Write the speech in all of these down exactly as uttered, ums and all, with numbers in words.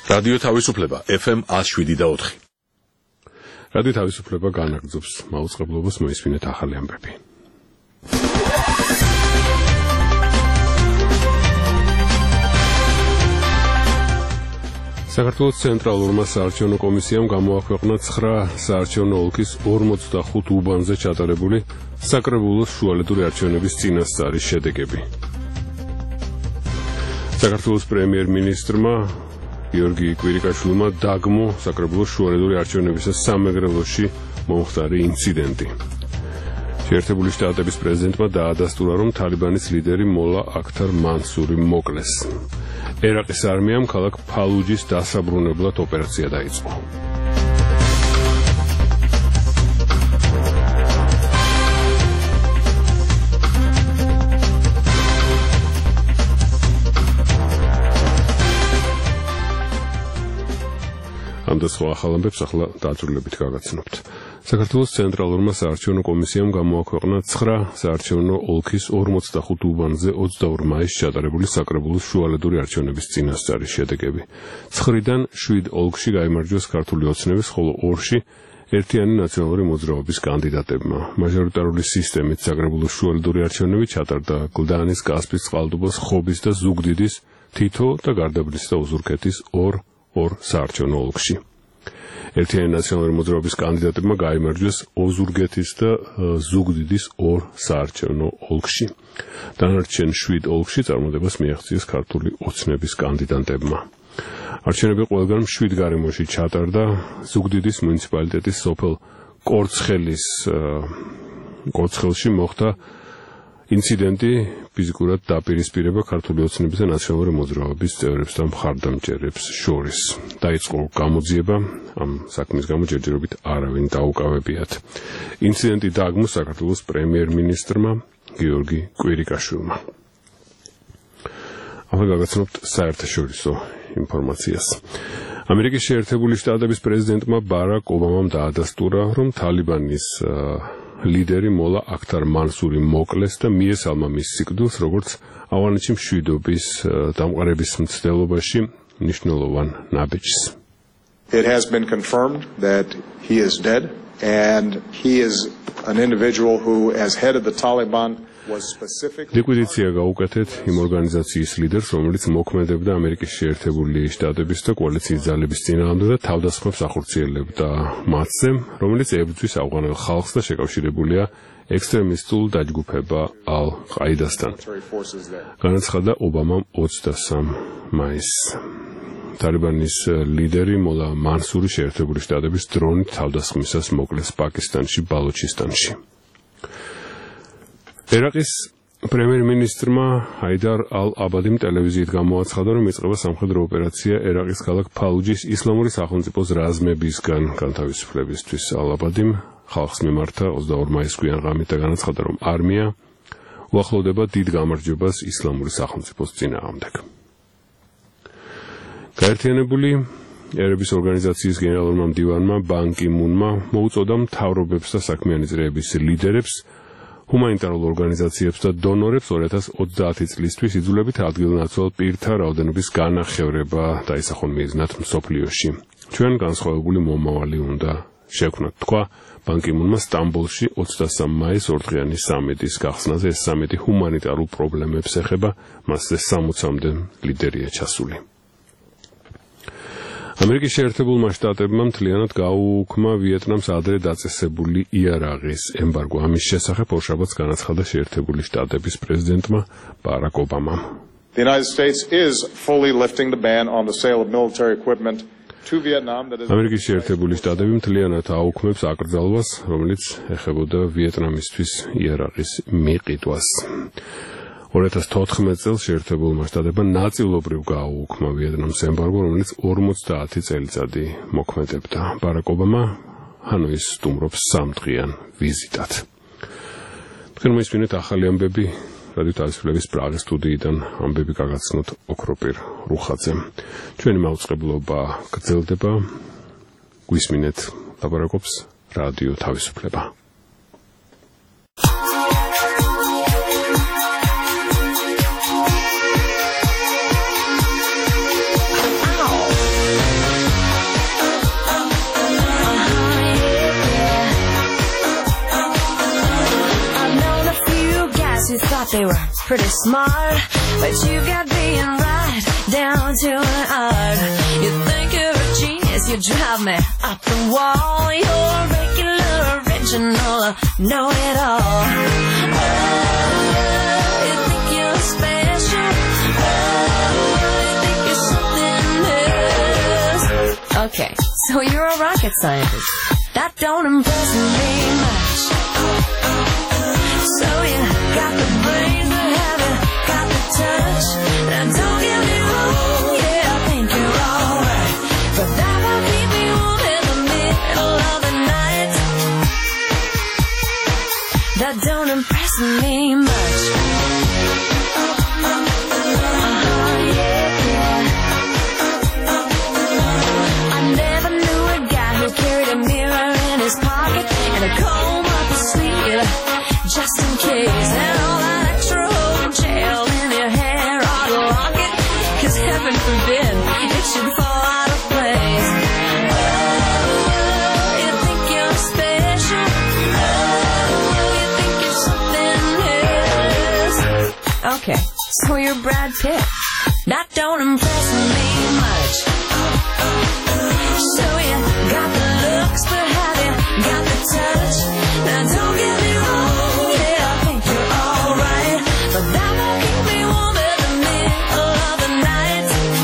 რადიო თავისუფლება ეფ ემ one oh seven და four. რადიო თავისუფლება განაგრძობს მაუწყებლობას მოისმინეთ ახალი ამბები. საქართველოს ცენტრალურმა საარჩევნო კომისიამ გამოაქვეყნა ცხრა საარჩევნო ოლქის ორმოცდახუთ უბანზე ჩატარებული საკრებულოს შუალედური არჩევნების წინასწარის შედეგები. საქართველოს პრემიერ-მინისტრმა გიორგი კვირიკაშვილმა დაგმო საკრებულოს შუალედური არჩევნების სამეგრელოში მომხდარი ინციდენტი. შეერთებული შტატების პრეზიდენტმა დაადასტურა, რომ თალიბანის ლიდერი მოლა აქთარ მანსური მოკლეს. ერაყის არმიამ ქალაქ ფალუჯის დასაბრუნებლად ოპერაცია დაიწყო. ამ და სხვა ახალ ამბებს ახლა დაწვრილებით გავაცნობთ. საქართველოს ცენტრალურმა საარჩევნო კომისიამ გამოაქვეყნა ცხრა საარჩევნო ოლქის ორმოცდახუთ უბანზე ოცდაორ მაისს ჩატარებული საკრებულოს შუალედური არჩევნების წინასწარის შედეგები. ცხრიდან შვიდ ოლქში გაიმარჯვეს ქართული ოცნების, ხოლო ორში ერთიანი ნაციონალური მოძრაობის კანდიდატებმა. მაჟორიტარული სისტემით საკრებულოს შუალედური არჩევნები ჩატარდა გლდანის, კასპის, წყალტუბოს, ხობის და ზუგდიდის თითო და გარდაბნის და ოზურგეთის ორ ორ საარჩევნო ოლქში. ერთიანი ნაციონალური მოძრაობის კანდიდატებმა გაიმარჯვეს ოზურგეთის და ზუგდიდის ორ საარჩევნო ოლქში. დანარჩენ შვიდ ოლქში წარმატებას მიაღწიეს ქართული ოცნების კანდიდატებმა. არჩევნები ყველგან შვიდ გარემოში ჩატარდა. ზუგდიდის მუნიციპალიტეტის სოფელ კორცხელის კორცხელში მოხდა ინციდენტი, ფიზიკურად დაპირისპირება ქართული ოცნების და ნაციონალური მოძრაობის წევრებს და მხარდამჭერებს შორის. დაიწყო გამოძიება, ამ საქმის გამო ჯერჯერობით არავინ დაუკავებიათ. ინციდენტი დააგმო საქართველოს პრემიერ-მინისტრმა გიორგი კვირიკაშვილმა. ახლა გავაცნობთ საერთაშორისო ინფორმაციას. ამერიკის შეერთებული შტატების პრეზიდენტმა ბარაკ ობამამ დაადასტურა, რომ თალიბანის ლიდერი მოლა აქთარ მანსური მოკლეს და მიესალმა მის სიკვდილს, როგორც ავღანეთში მშვიდობის დამყარების მცდელობაში მნიშვნელოვან ნაბიჯს. It has been confirmed that he is dead and he is an individual who, as head of the Taliban, was specifically ლიკვიდაცია გაუკეთეთ იმ ორგანიზაციის ლიდერს, რომელიც მოქმედებდა ამერიკის შეერთებული შტატების და კოალიციის ძალების წინააღმდეგ და თავდასხმებს ახორციელებდა მათზე, რომელიც ებრძვის ავღანელ ხალხს და შეკავშირებულია ექსტრემისტულ დაჯგუფება ალ-ყაიდასთან. განაცხადა ობამამ ოცდასამ მაისს. თალიბანის ლიდერი მოლა მანსური შეერთებული შტატების დრონით თავდასხმისას მოკლეს პაკისტანში, ბალოჩისტანში. ერაყის პრემიერ-მინისტრმა ჰაიდარ ალ-აბადიმ ტელევიზიით გამოაცხადა, რომ იწყება სამხედრო ოპერაცია ერაყის ქალაქ ფალუჯის ისლამური სახელმწიფოს რაზმებისგან განთავისუფლებისთვის. ალ-აბადიმ ხალხს მიმართა ოცდაორ მაისს გვიან ღამით და განაცხადა, რომ არმია უახლოვდება დიდ გამარჯვებას ისლამური სახელმწიფოს წინააღმდეგ. გაერთიანებული ერების ორგანიზაციის გენერალურმა მდივანმა ბან კი მუნმა მოუწოდა მთავრობებს და საქმიანი წრეების ლიდერებს, ჰუმანიტარულ ორგანიზაციებს და დონორებს two thousand twenty წლისთვის იძულებით ადგილნაცვალ პირთა რაოდენობის განახევრება დაისახონ მიზნად მსოფლიოში. ჩვენ განსხვავებული მომავალი უნდა შევქმნათ, თქვა ბან კი მუნმა სტამბოლში ოცდასამ მაისს ორდღიანი სამიტის გახსნაზე. ეს სამიტი ჰუმანიტარულ პრობლემებს ეხება, მასზე სამოცამდე ლიდერია ჩასული. ამერიკის შეერთებულმა შტატებმა მთლიანად გაუუქმა ვიეტნამს ადრე დაწესებული იარაღის ემბარგო. ამის შესახებ ორშაბათს განაცხადა შეერთებული შტატების პრეზიდენტმა ბარაკ ობამამ. The United States is fully lifting the ban on the sale of military equipment to Vietnam that is ამერიკის შეერთებული შტატები მთლიანად აუქმებს აკრძალვას, რომელიც ეხებოდა ვიეტნამისთვის იარაღის მიყიდვას. two thousand fourteen წელს შეერთებულმა შტატებმა ნაწილობრივ გააუქმა ვიეტნამს ემბარგო, რომელიც ორმოცდაათი წელიწადი მოქმედებდა. ბარაკ ობამა ჰანოის სტუმრობს სამდღიან ვიზიტად. თქვენ მოისმინეთ ახალი ამბები რადიო თავისუფლების პრაღის სტუდიიდან. ამბები გაგაცნოთ ოქროპირ რუხაძემ. ჩვენი მაუწყებლობა გრძელდება. გვისმინეთ ლაპარაკობს რადიო თავისუფლება. thought they were pretty smart, but you got being right down to an art. You think you're a genius, you drive me up the wall. You're regular, original, know-it-all. Oh, you think you're special. Oh, you think you're something else. Okay, so you're a rocket scientist. That don't impress me much. So you got the brains, but have you got the touch? Now don't get me wrong, yeah, I think you're alright, but that won't keep me warm in the middle of the night. That don't impress me much. Uh-huh, yeah, yeah. I never knew a guy who carried a mirror in his pocket and a comb up his sleeve, just in case. And all that extra gel in your hair ought to lock it, 'cause heaven forbid it should fall out of place. Oh, you think you're special. Oh, you think you're something else. Okay, so you're Brad Pitt. That don't impress me much. So you got the looks, but have you got the touch? Now don't get me wrong, yeah, I think you're alright, but that won't keep me warm in the middle of the night.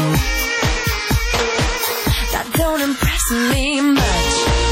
That don't impress me much.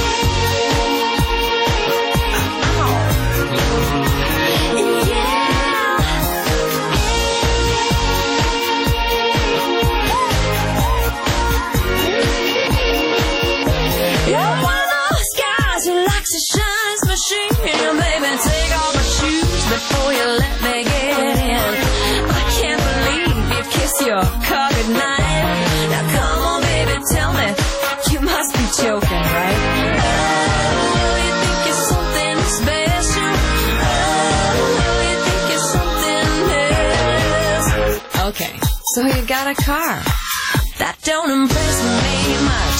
You're one of those guys who likes to shine his machine. Baby, take off my shoes before you let me get in. I can't believe you kiss your car goodnight. Now come on, baby, tell me, you must be joking, right? Oh, you think you're something special. Oh, you think you're something else. Okay, so you got a car. That don't impress me much.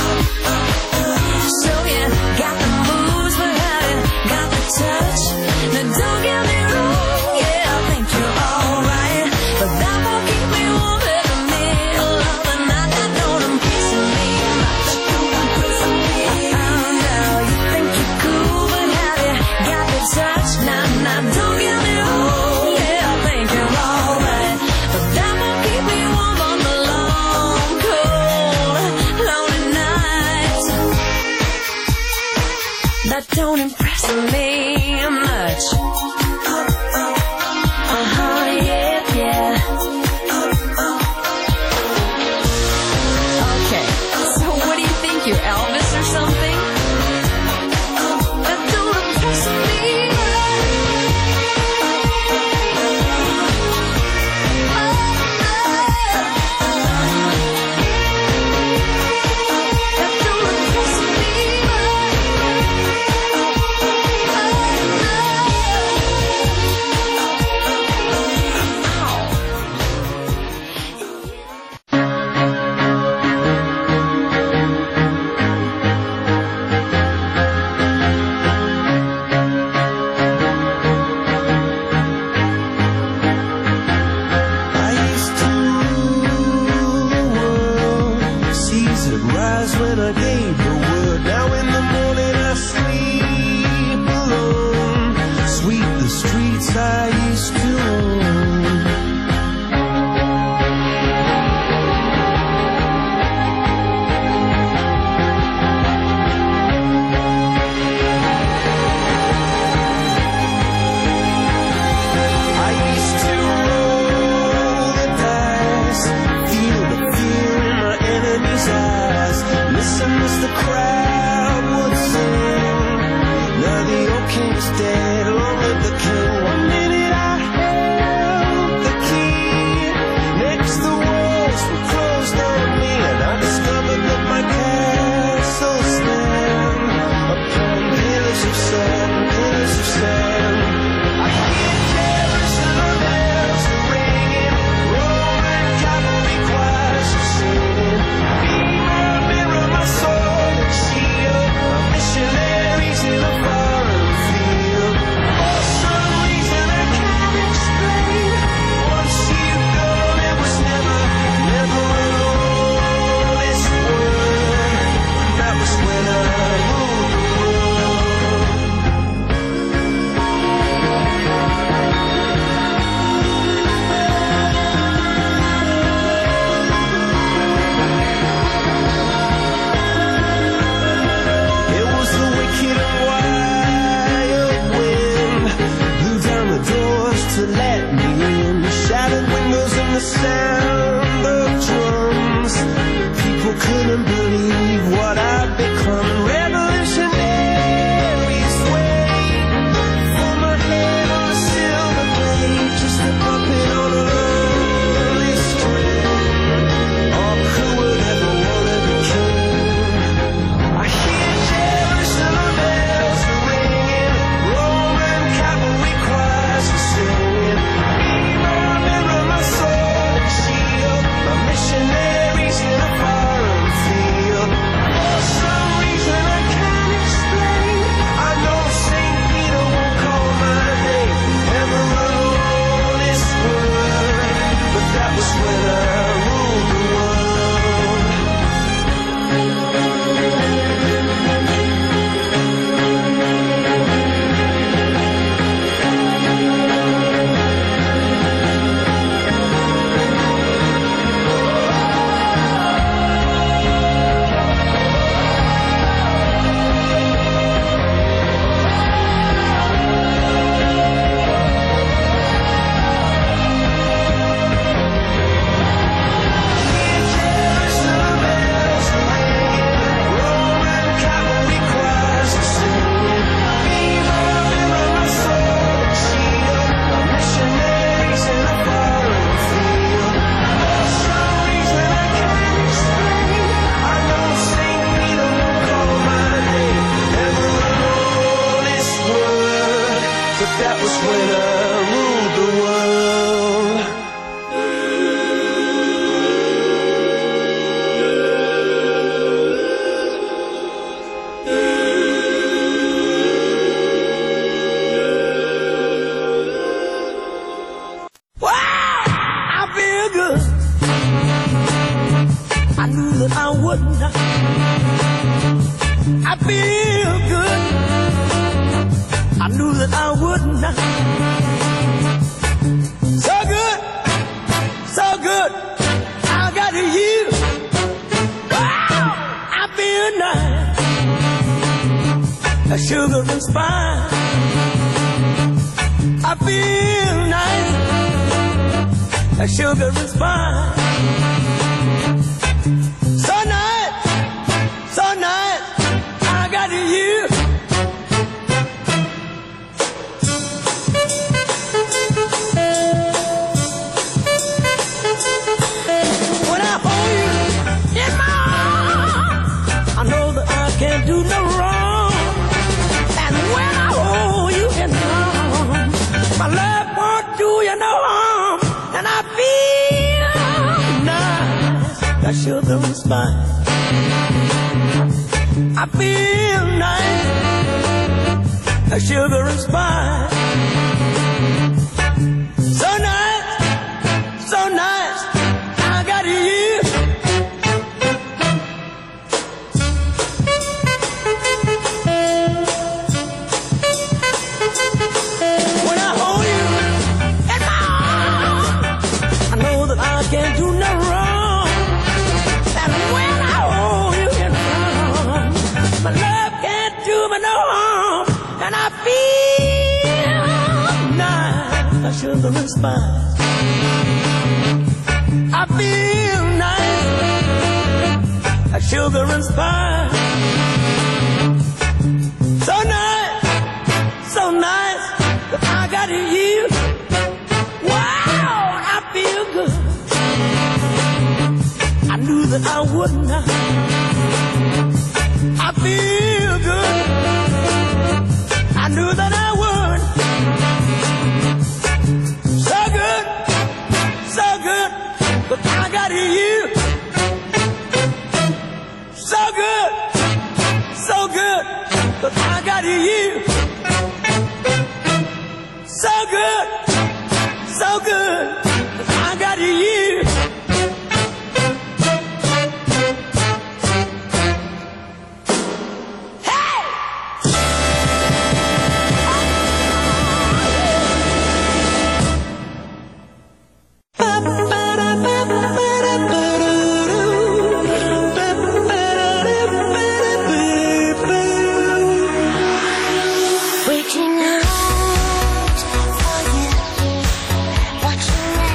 So you got the moves, but have you got the touch? Now don't get me wrong, yeah, I think you're alright, but that won't keep me warm in the middle of the night. That don't impress me much. Oh no, you think you're cool, but have you got the touch? Now, now don't get me wrong, yeah, I think you're alright, but that won't keep me warm on the long, cold, lonely nights. That don't impress me much. Uh-huh, yeah, yeah. Okay, so what do you think, you're Elvis or something? That don't impress me That don't impress me dead, long live the king. One minute I couldn't believe what I'd become. Revolutionary sway for my head on a silver blade, just a puppet on a lonely string. Oh, who would ever wanna be king? I hear Jerusalem bells ringing, Roman cavalry choirs are singing. Mirror, mirror, my sword and shield, my missionaries in a foreign field. For some reason I can't explain, I know Saint Peter won't call my name, ever alone this world, but that was when I ruled the world. Jerusalem bells ringing, Roman cavalry choirs are singing. Mirror, mirror, my sword and shield, my missionaries in a foreign field. For some reason I can't explain, I know Saint Peter won't call my name, ever alone this world, but that was when I ruled the world. Wow, I feel good. I knew that I wouldn't. I feel good. I knew that I wouldn't. So good, so good. I got you. Wow, I feel nice. A sugar and spice. I feel nice. A sugar and spice. So nice, so nice. I got you. When I hold you in my arms, I know that I can't do no wrong. And when I hold you in my arms, my love won't do you no harm. And I feel nice, that sugar and spice. I feel nice, that sugar and spice. So nice, so nice, I got you. When I hold you in my arms, I know that I can't do no wrong. And when I hold you in my arms, my love can't do me no harm. And I feel nice, I sugar and spice. I feel nice, I sugar and spice. So nice, so nice, that I got you. Wow, I feel good. I knew that I wouldn't. I feel good. I knew that I would. So good, so good, but I got you. So good, so good, but I got you. So good, so good, but I got you. Reaching out for you, watching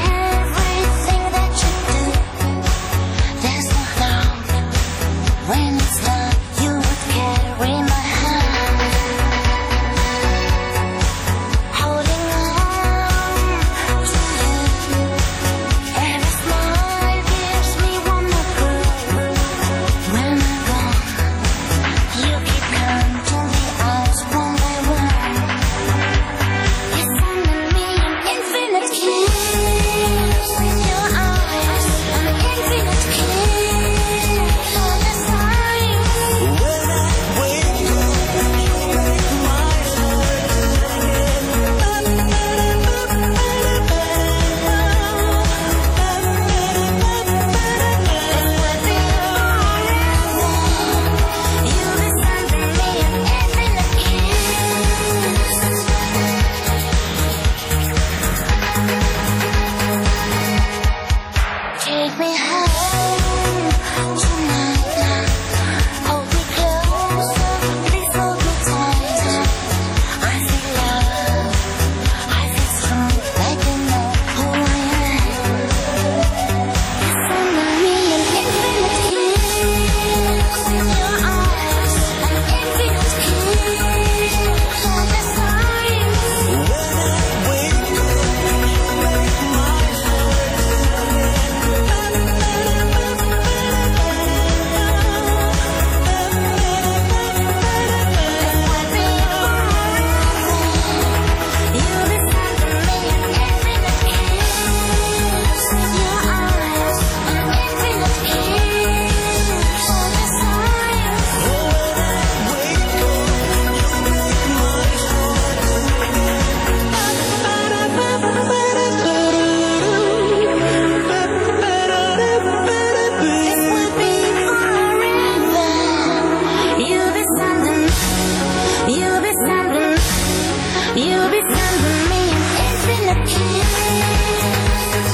infinite kiss.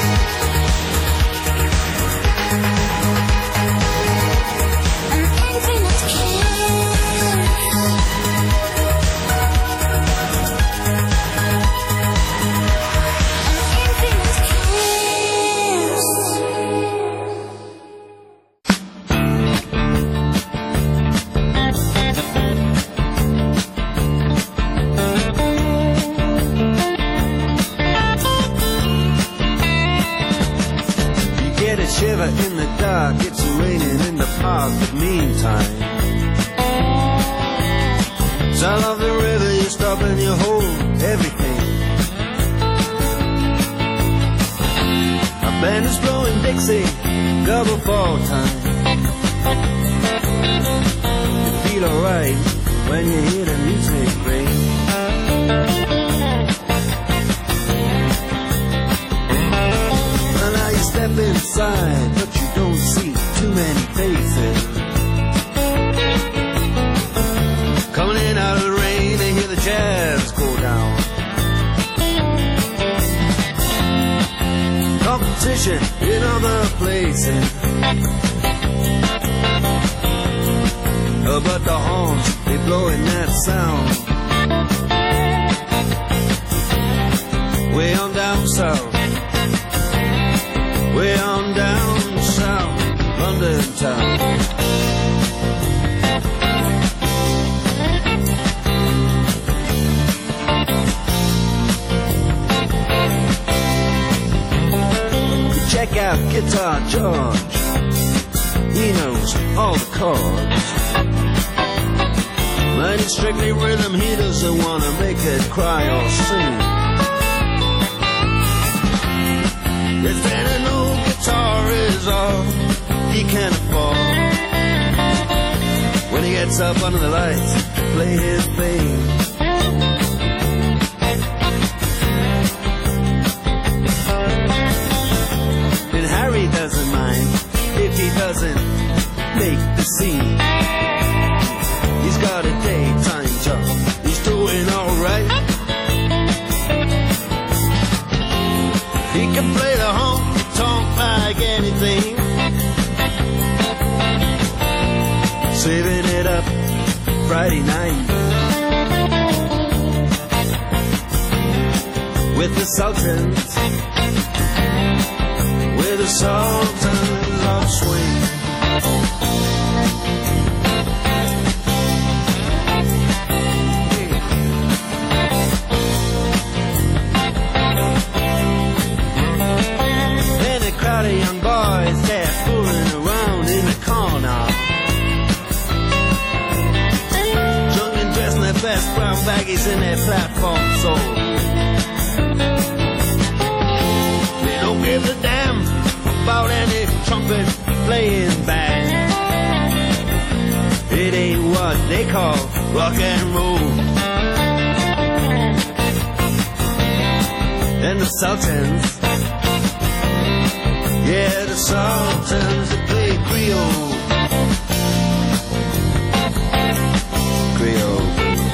An infinite kiss. An infinite kiss. You get a shiver in the dark, it's raining in the park, but meantime, sound of the river, you stop and you hold everything. A band is blowing Dixie, double fall time. You feel alright when you hear the music ring. Well, now you step inside, but you don't see too many faces. Coming in out of the rain, they hear the jazz go down. Competition in other places. Oh, but the horns, they blowing that sound. Way on down south. Way on down south, London town. Check out Guitar George. He knows all the chords. But it's strictly rhythm, he doesn't want to make it cry or sing. If then an old guitar is all he can afford, when he gets up under the lights to play his thing. And Harry doesn't mind if he doesn't make the scene. He's got a daytime job, he's doing alright. He can play the honky-tonk like anything, saving it up Friday night with the Sultans, with the Sultans of Swing. Crowd of young boys, they're fooling around in the corner, drunk and dressed in their best brown baggies in their platform soul. They don't give a damn about any trumpet playing band. It ain't what they call rock and roll. And the Sultans, yeah, the Sultans that play Creole. Creole.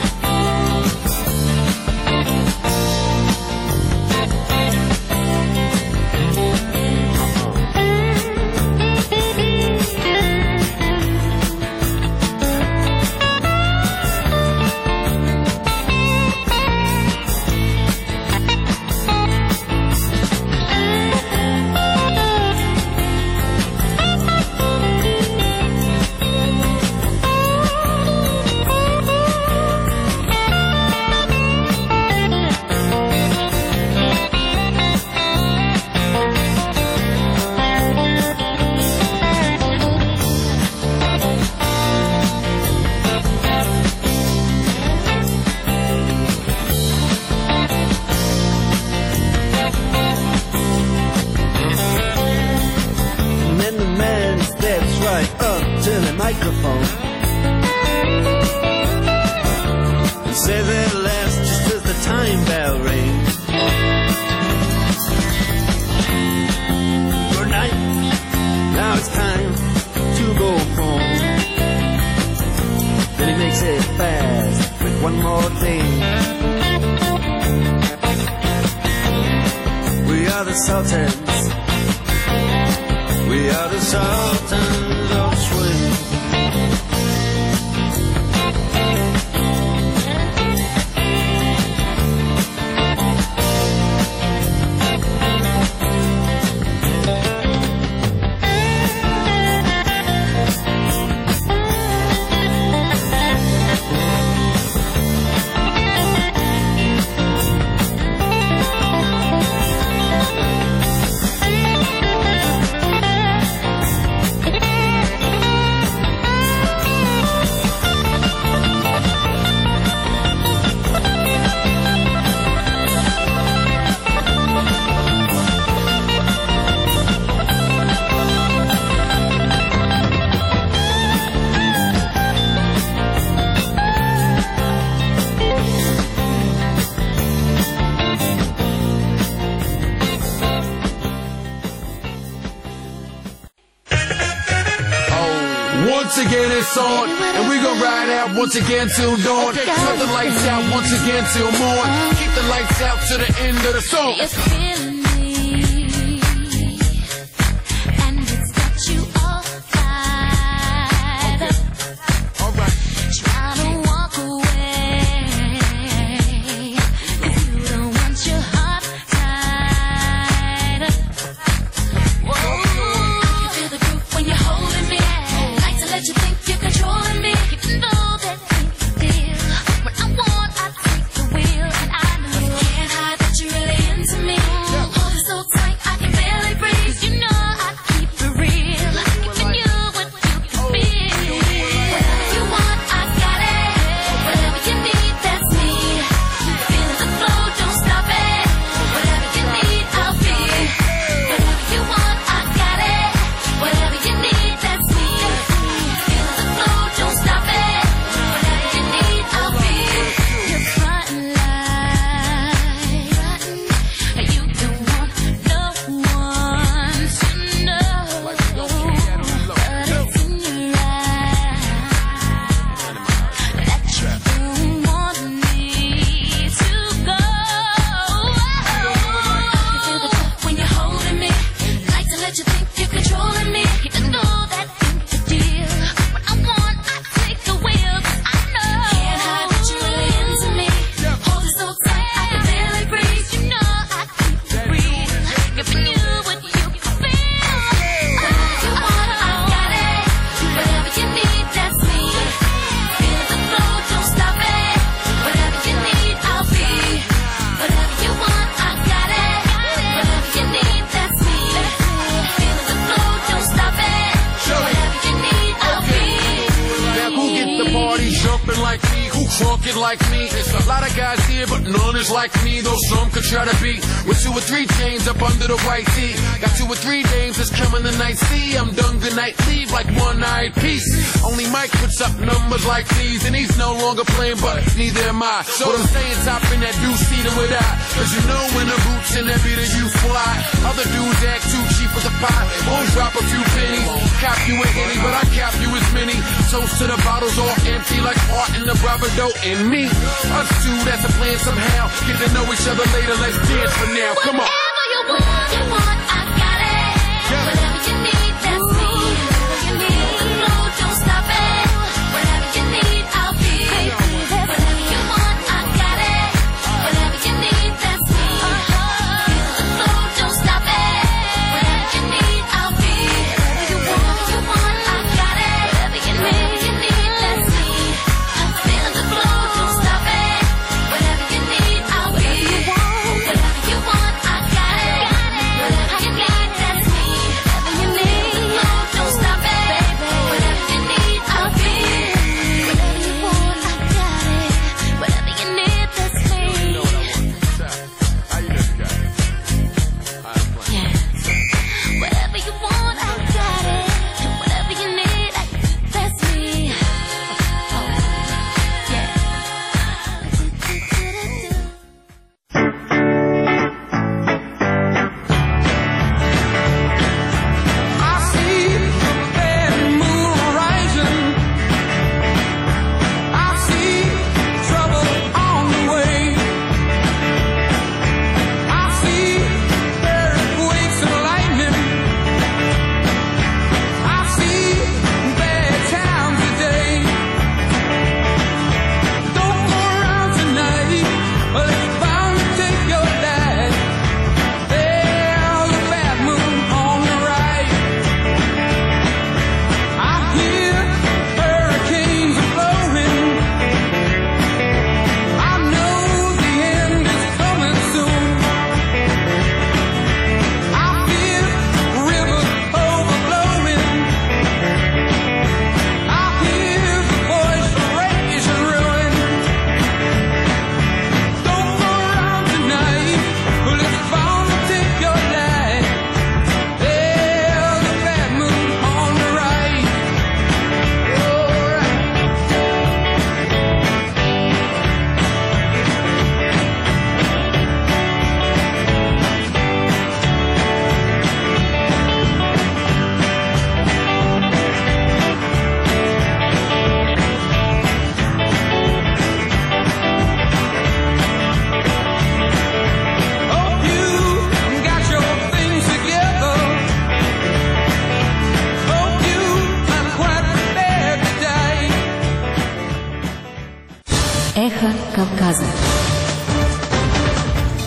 Microphone and says at last, just as the time bell rings, good night, now it's time to go home. Then he makes it fast with one more thing. are the Sultans. We are the Sultans of Swing. Once again it's on, and we gon' ride out once again till dawn. Cut the lights out once again till morn. Keep the lights out to the end of the song. It's killing me, and it's got you all fired up. Alright. Trying to walk away, 'cause you don't want your heart tied up. Whoa, I can feel the groove when you're holding me. Like to let you think you're controlling me. You know that ain't the deal. When I want, I take the wheel, and I know you can't hide that you're really into me. Hold it so tight, I can barely breathe. You know I keep it real, giving you what you can feel. Whatever you want, I got it. Whatever you need, that's me. Feeling the flow, don't stop it. Whatever you need, I'll be. Whatever you want, I got it. Whatever you need, that's me. Feeling the flow, don't stop it. Whatever you need, I'll be. You're frontin' like you don't want no one to know, but it's in your eyes that you don't want me to go. I can feel the puff when you're holding me. Like to let you think you're controlling me. You know that ain't the deal. When I want, I take the wheel, 'cause I know can't hide that you're really into me. Hold it so tight, I can barely breathe. You know I keep it real, giving you what you can feel. Whatever you want, I got it. Whatever you need, that's me. Feeling the flow, don't stop it. Whatever you need, I'll be. Whatever you want, I got it. Whatever you need, that's me. Feeling the flow, don't stop it. Whatever you need, I'll be. Now who get the party jumping like me? Who drunkin' like me? There's a lot of guys here, but none is like me. Though some could try to be with two or three chains up under the white tee. Got two or three dames that's coming the night. See, I'm done good night leave like one night piece. Only Mike puts up numbers like these, and he's no longer playing, but neither am I. So what I'm saying, top in that dude seated with I. 'Cause you know when the boots in that beat you fly. Other dudes act too cheap as a pie. Won't drop a few pennies. Cap you a henny, but I cap you as many. Toast to the bottles all empty like art in the bravado in me. Us two, that's a plan somehow. Get to know each other later, let's dance for now. Come on. Whatever you want, you want, I got it. Whatever you need, that's me. Whatever you need, the flow, don't stop it. Whatever you need, I'll be. Whatever you want, I got it. Whatever you need, that's me. Feeling the flow, don't stop it. Whatever you need, I'll be. Whatever you want, I got it. Whatever you need, that's me. Feeling the flow, don't stop it. Whatever you need, I'll be. Whatever you want, I got it.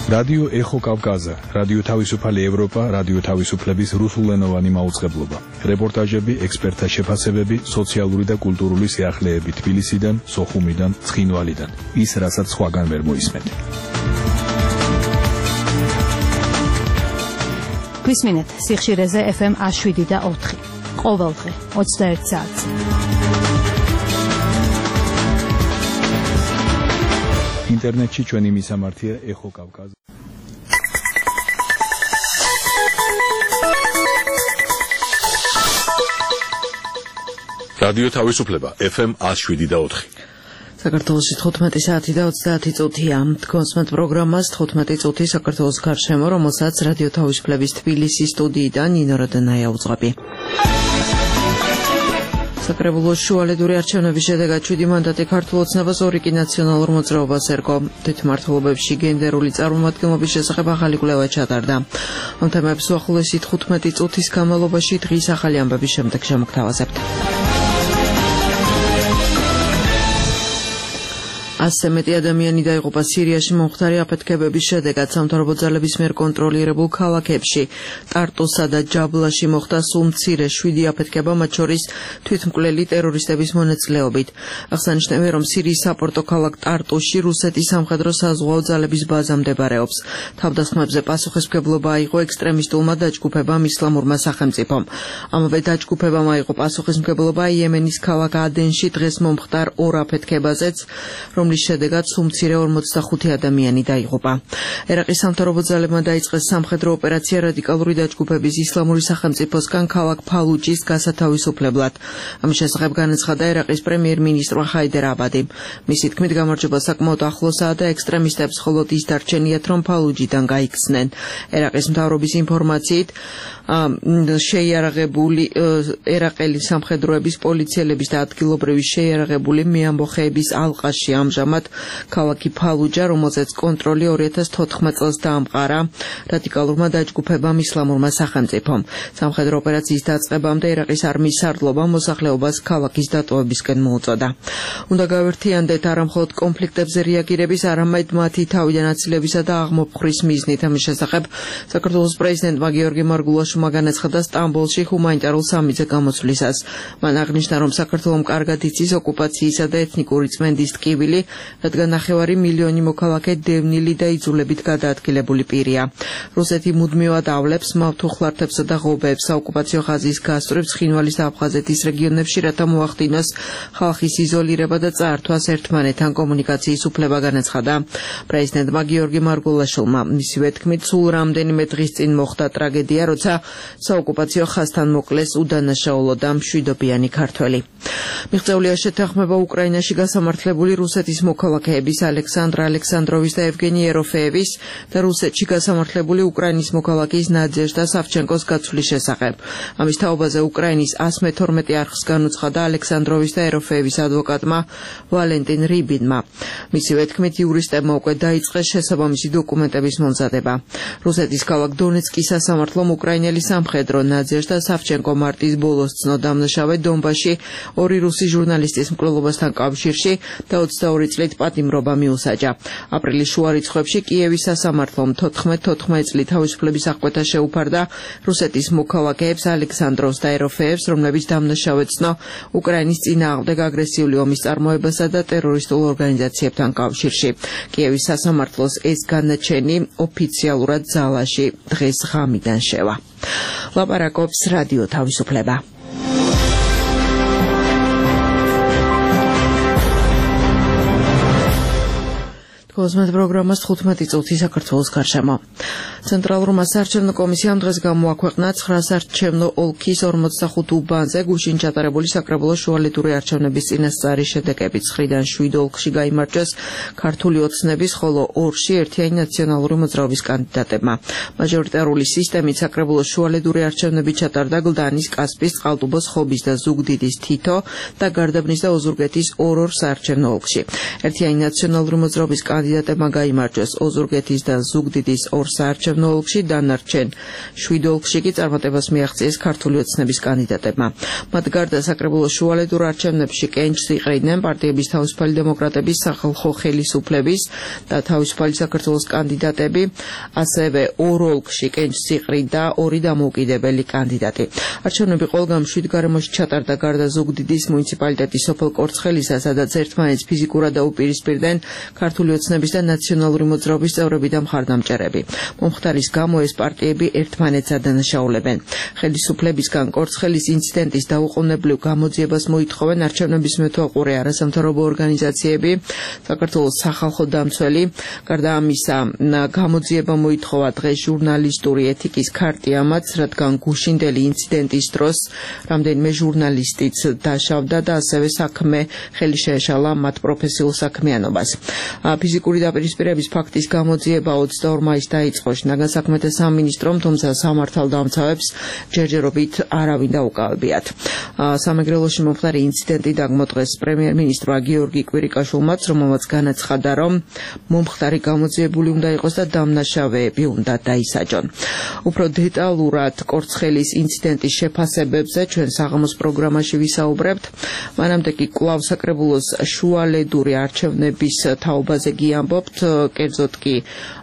რადიო ეხო კავკაზა, რადიო თავისუფალი ევროპა, რადიო თავისუფლების რუსულენოვანი მაუწყებლობა. რეპორტაჟები, ექსპერტთა შეფასებები, სოციალური და კულტურული სიახლეები თბილისიდან, სოხუმიდან, ცხინვალიდან. ის, რასაც სხვაგან ვერ მოისმენთ. გვისმინეთ სიხშირეზე ეფ ემ ას შვიდი და ოთხი. ყოველდღე ოცდაერთ საათზე. ინტერნეტში ჩვენი მისამართია ეხო კავკაზა. რადიო თავისუფლება ეფ ემ ას შვიდი და ოთხი. საქართველოში თხუთმეტი საათი და ოცდაათი წუთია. თქვენსმეთ პროგრამას თხუთმეტი წუთი საქართველოს გარშემო, რომელსაც რადიო თავისუფლების თბილისის სტუდიიდან ნინო როდენაია უძღვები. საკრებულოს შუალედური არჩევნების შედეგად შვიდი მანდატი ქართულ ოცნებას ორი კი ნაციონალურ მოძრაობას ერგო. თვითმმართველობებში გენდერული წარმომადგენლობის შესახებ ახალი კვლევა ჩატარდა. ამ თემებს უახლოესი თხუთმეტი წუთის განმავლობაში დღის ახალი ამბების შემდეგ შემოგთავაზებთ. ასზე მეტი ადამიანი დაიღუპა სირიაში მომხდარი აფეთქებების შედეგად. სამთავრობო ძალების მიერ კონტროლირებულ ქალაქებში ტარტუსა და ჯაბლაში მოხდა სულ მცირე შვიდი აფეთქება, მათ შორის თვითმკვლელი ტერორისტების მონაწილეობით. აღსანიშნავია, რომ სირიის საპორტო ქალაქ ტარტუსში რუსეთის სამხედრო საზღვაო ძალების ბაზა მდებარეობს. თავდასხმებზე პასუხისმგებლობა აიღო ექსტრემისტულმა დაჯგუფებამ ისლამურმა სახელმწიფომ. ამავე დაჯგუფებამ აიღო პასუხისმგებლობა იემენის ქალაქ ადენში დღეს მომხდარ ორ აფეთქებაზეც, რომლის შედეგად სულ მცირე ორმოცდახუთი ადამიანი დაიღუპა. ერაყის სამთავრობო ძალებმა დაიწყეს სამხედრო ოპერაცია რადიკალური დაჯგუფების ისლამური სახელმწიფოსგან ქალაქ ფალუჯის გასათავისუფლებლად. ამის შესახებ განაცხადა ერაყის პრემიერ-მინისტრმა ჰაიდერ აბადი. მისი თქმით, გამარჯვება საკმაოდ ახლოსაა და ექსტრემისტებს მხოლოდ ის დარჩენიათ, რომ ფალუჯიდან გაიქცნენ. ერაყის მთავრობის ინფორმაციით, შეიარაღებული ერაყელი სამხედროების, პოლიციელების და ადგილობრივი შეიარაღებული მეამბოხეების ალყაში ამჟამად ქალაქი ფალუჯა, რომელზეც კონტროლი ორი ათას თოთხმეტ წელს დაამყარა რადიკალურმა დაჯგუფებამ ისლამურმა სახელმწიფომ. სამხედრო ოპერაციის დაწყებამდე ერაყის არმიის სარდლობამ მოსახლეობას ქალაქის დატოვებისკენ მოუწოდა. უნდა გავერთიანდეთ არა მხოლოდ კონფლიქტებზე რეაგირების, არამედ მათი თავიდან აცილებისა და აღმოფხვრის მიზნით. ამის შესახებ საქართველოს პრეზიდენტმა გიორგი მარგულაშვილმა განაცხადა სტამბოლში ჰუმანიტარულ სამიტზე გამოსვლისას. მან აღნიშნა, რომ საქართველომ კარგად იცის ოკუპაციისა და ეთნიკური წმენდის ტკივილი, რადგან ნახევარი მილიონი მოქალაქე დევნილი და იძულებით გადაადგილებული პირია. რუსეთი მუდმივად ავლებს მავთუხლართებსა და ღობეებს საოკუპაციო ხაზის გასწვრივ ცხინვალის და აფხაზეთის რეგიონებში, რათა მოახდინოს ხალხის იზოლირება და წაართვას ერთმანეთთან კომუნიკაციის უფლება, განაცხადა პრეზიდენტმა გიორგი მარგულაშვილმა. მისივე თქმით, სულ რამდენიმე დღის წინ მოხდა ტრაგედია, როცა საოკუპაციო ხაზთან მოკლეს უდანაშაულო და მშვიდობიანი ქართველი. მიღწეულია შეთანხმება უკრაინაში გასამართლებული რუსეთის მოქალაქეების ალექსანდრ ალექსანდროვის და ევგენი ეროფეევის და რუსეთში გასამართლებული უკრაინის მოქალაქის ნადეჟდა სავჩენკოს გაცვლის შესახებ. ამის თაობაზე უკრაინის ას მეთორმეტე არხს განუცხადა ალექსანდროვის და ეროფეევის ადვოკატმა ვალენტინ რიბინმა. მისივე თქმით, იურისტებმა უკვე დაიწყეს შესაბამისი დოკუმენტების მომზადება. რუსეთის ქალაქ დონეცკის სასამართლომ უკრაინელი სამხედრო ნადეჟდა სავჩენკო მარტის ბოლოს ცნო დამნაშავე დონბასში ორი რუსი ჟურნალისტის მკვლელობასთან კავშირში და ოცდაორი წლით პატიმრობა მიუსაჯა. აპრილის შუა რიცხვებში კიევის სასამართლომ თოთხმეტ თოთხმეტ წლით თავისუფლების აღკვეთა შეუფარდა რუსეთის მოქალაქეებს ალექსანდროვს და ეროფეევს, რომლებიც დამნაშავედ ცნო უკრაინის წინააღმდეგ აგრესიული ომის წარმოებასა და ტერორისტულ ორგანიზაციებთან კავშირში. კიევის სასამართლოს ეს განაჩენი ოფიციალურად ძალაში დღეს ღამიდან შევა. ლაპარაკობს რადიო თავისუფლება. თქოსმეთ პროგრამას თხუთმეტი წუთი საქართველოს გარშემო. ცენტრალურმა საარჩევნო კომისიამ დღეს გამოაქვეყნა ცხრა საარჩევნო ოლქის ორმოცდახუთ უბანზე გუშინ ჩატარებული საკრებულოს შუალედური არჩევნების წინასწარი შედეგები. ცხრიდან შვიდ ოლქში გაიმარჯვეს ქართული ოცნების, ხოლო ორში ერთიანი ნაციონალური მოძრაობის კანდიდატებმა. მაჟორიტარული სისტემით საკრებულოს შუალედური არჩევნები ჩატარდა გლდანის, კასპის, წყალტუბოს, ხობის და ზუგდიდის თითო და გარდაბნის და ოზურგეთის ორ-ორ საარჩევნო ოლქში. ერთიანი ნაციონალური მოძრაობის კანდიდატები კანდიდატებმა გაიმარჯვეს ოზურგეთის და ზუგდიდის ორ საარჩევნო ოლქში, დანარჩენ შვიდ ოლქში კი წარმატებას მიაღწიეს ქართული ოცნების კანდიდატებმა. მათ გარდა საკრებულოს შუალედურ არჩევნებში კენჭს იყრიდნენ პარტიების თავისუფალი დემოკრატების, სახალხო ხელისუფლების და თავისუფალი საქართველოს კანდიდატები, ასევე ორ ოლქში კენჭს იყრიდა ორი დამოუკიდებელი კანდიდატი. არჩევნები ყველგან მშვიდ გარემოში ჩატარდა გარდა ზუგდიდის მუნიციპალიტეტის სოფელ კორცხელისა, სადაც ერთმანეთს ფიზიკურად დაუპირისპირდნენ ქართული ოცნების და ნაციონალური მოძრაობის წევრები და მხარდამჭერები. მომხდარის გამო ეს პარტიები ერთმანეთს ადანაშაულებენ. ხელისუფლებისგან კორცხელის ინციდენტის დაუყოვნებლივ გამოძიებას მოითხოვენ არჩევნების მეთვალყურე არასამთავრობო ორგანიზაციები, საქართველოს სახალხო დამცველი. გარდა ამისა, გამოძიება მოითხოვა დღეს ჟურნალისტური ეთიკის ქარტიამაც, რადგან გუშინდელი ინციდენტის დროს რამდენიმე ჟურნალისტიც დაშავდა და ასევე საქმე ხელი შეეშალა მათ პროფესიულ საქმიანობას. ფიზიკური დაპირისპირების ფაქტის გამოძიება ოცდაორ მაისს დაიწყო შინაგან საქმეთა სამინისტრომ, თუმცა სამართალდამცავებს ჯერჯერობით არავინ დაუკავებიათ. სამეგრელოში მომხდარი ინციდენტი დაგმოდღეს პრემიერ-მინისტრმა გიორგი კვირიკაშვილმაც, რომელმაც განაცხადა, რომ მომხდარი გამოძიებული უნდა იყოს და დამნაშავეები უნდა დაისაჯონ. უფრო დეტალურად კორცხელის ინციდენტის შეფასებებზე ჩვენ საღამოს პროგრამაში ვისაუბრებთ. მანამდე კი კვლავ საკრებულოს შუალედური არჩევნების თაობაზე გიამბობთ, კერძოდ კი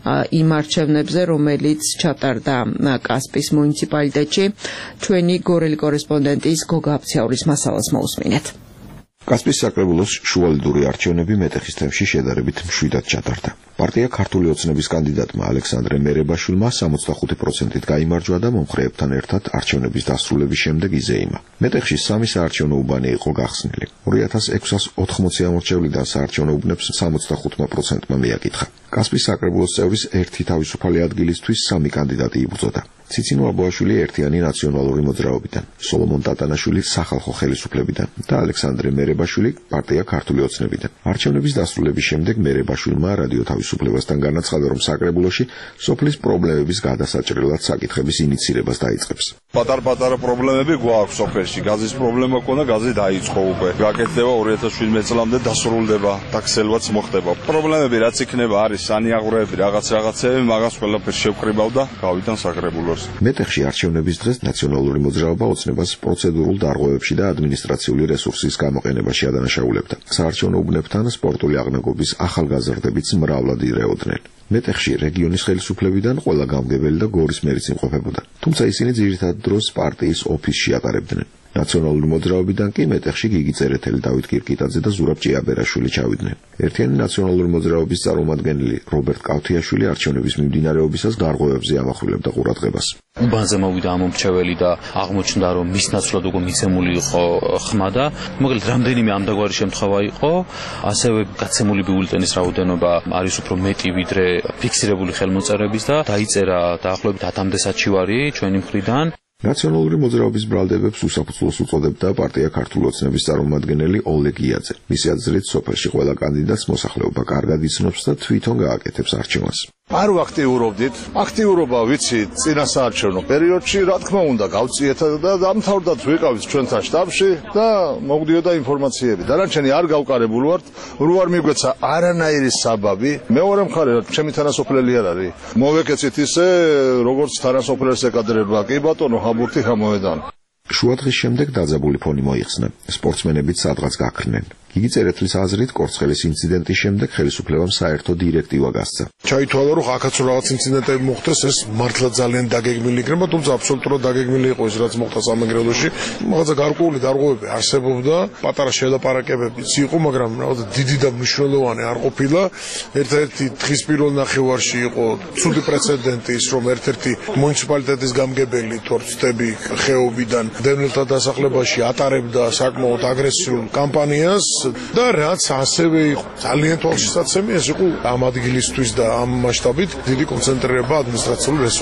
იმ არჩევნებზე, რომელიც ჩატარდა კასპის მუნიციპალიტეტში. ჩვენი გორელი კორესპონდენტის გოგა აფციაურის მასალას მოусმინეთ. კასპის საკრებულოს შუალედური არჩევნები მეტეხის თემში შედარებით მშვიდად ჩატარდა. პარტია ქართული ოცნების კანდიდატმა ალექსანდრე მერებაშვილმა სამოცდახუთი პროცენტით გაიმარჯვა და მომხრეებთან ერთად არჩევნების დასრულების შემდეგ იზეიმა. მეტეხში სამი საარჩევნო უბანი იყო გახსნილი. ორი ათას ექვსას ოთხმოცი ამორჩევლიდან საარჩევნო უბნებს სამოცდახუთმა პროცენტმა მიაკითხა. კასპის საკრებულოს წევრის ერთი თავისუფალი ადგილისთვის სამი კანდიდატი იბრძოდა. ციცინო აბოაშვილი ერთიანი ნაციონალური მოძრაობიდან, სოლომონ ტატანაშვილი სახალხო ხელისუფლებიდან და ალექსანდრე მერებაშვილი პარტია ქართული ოცნებიდან. არჩევნების დასრულების შემდეგ მერებაშვილმა რადიო თავისუფლებასთან განაცხადა, რომ საკრებულოში სოფლის პრობლემების გადასაჭრელად საკითხების ინიცირებას დაიწყებს. პატარ-პატარა პრობლემები გვაქვს სოფელში. გაზის პრობლემა ქონა, გაზი დაიწყო უკვე. გაკეთდება ორი ათას შვიდმეტ წლამდე დასრულდება, ტაქსელვაც მოხდება. პრობლემები რაც იქნება არის სანიაღვრეები, რაღაც რაღაცები, მაგას ყველაფერს შევკრიბავ და გავიდან საკრებულოს. მეტეხში არჩევნების დღეს ნაციონალური მოძრაობა ოცნებას პროცედურულ დარღვევებში და ადმინისტრაციული რესურსის გამოყენებაში ადანაშაულებდა. საარჩევნო უბნებთან სპორტული აღნაგობის ახალგაზრდებიც მრავლად ირეოდნენ. მეტეხში რეგიონის ხელისუფლებიდან ყველა გამგებელი და გორის მერიც იმყოფებოდა. თუმცა ისინი ძირითად დროს პარტიის ოფისში ატარებდნენ. ნაციონალური მოძრაობიდან კი მეტეხში გიგი წერეთელი, დავით კირკიტაძე და ზურაბ ჭიაბერაშვილი ჩავიდნენ. ერთიანი ნაციონალური მოძრაობის წარმომადგენელი რობერტ კავთიაშვილი არჩევნების მიმდინარეობისას დარღვევებზე ამახვილებდა ყურადღებას. უბანზე მოვიდა ამომრჩეველი და აღმოჩნდა, რომ მის ნაცვლად უკვე მიცემული იყო ხმა და მოკლედ რამდენიმე ამდაგვარი შემთხვევა იყო, ასევე გაცემული ბიულეტენის რაოდენობა არის უფრო მეტი ვიდრე ფიქსირებული ხელმოწერების და დაიწერა დაახლოებით ათამდე საჩივარი ჩვენი მხრიდან. ნაციონალური მოძრაობის ბრალდებებს უსაფუძვლოს უწოდებდა პარტია ქართული ოცნების წარმომადგენელი ოლეგ იაძე. მისი აზრით, სოფელში ყველა კანდიდატს მოსახლეობა კარგად იცნობს და თვითონ გააკეთებს არჩევანს. არ ვაქტიურობდით. აქტიურობა ვიცით წინა საარჩევნო პერიოდში, რა თქმა უნდა, გავწიეთ და დამთავრდათ ვიყავით ჩვენთან შტაბში და მოგდიოდა ინფორმაციები. დანარჩენი არ გავყარებულ ვართ, რო არ მიგვეცა არანაირი საბაბი. მეორე მხარე, ჩემი თანასოფლელი არ არის. მოვეკეცით ისე, როგორც თანასოფლელს ეკადრება. კი ბატონო, ჰაბურთი გამოედან. შუადღის შემდეგ დაძაბული ფონი მოიხსნა. სპორტსმენებიც სადღაც გაქრნენ. გიგი წერეთლის აზრით, კორცხელის ინციდენტის შემდეგ ხელისუფლებამ საერთო დირექტივა გასცა. ჩაითვალა, რომ აქაც რაღაც ინციდენტები მოხდეს, ეს მართლა ძალიან დაგეგმილი იქნება, თუმცა აბსოლუტურად დაგეგმილი იყო ის, რაც მოხდა სამეგრელოში. რაღაცა გარკვეული დარღვევები არსებობდა, პატარა შედაპარაკებებიც იყო, მაგრამ რაღაცა დიდი და მნიშვნელოვანი არ ყოფილა. ერთ-ერთი დღის პირველ ნახევარში იყო ცუდი პრეცედენტი ის, რომ ერთ-ერთი მუნიციპალიტეტის გამგებელი თორცდები ხეობიდან დევნილთა დასახლებაში ატარებდა საკმაოდ აგრესიულ კამპანიას და რაც ასევე იყო ძალიან თვალშისაცემი, ეს იყო ამ ადგილისთვის და ამ მასშტაბით დიდი კონცენტრირება ადმინისტრაციული რესურსს.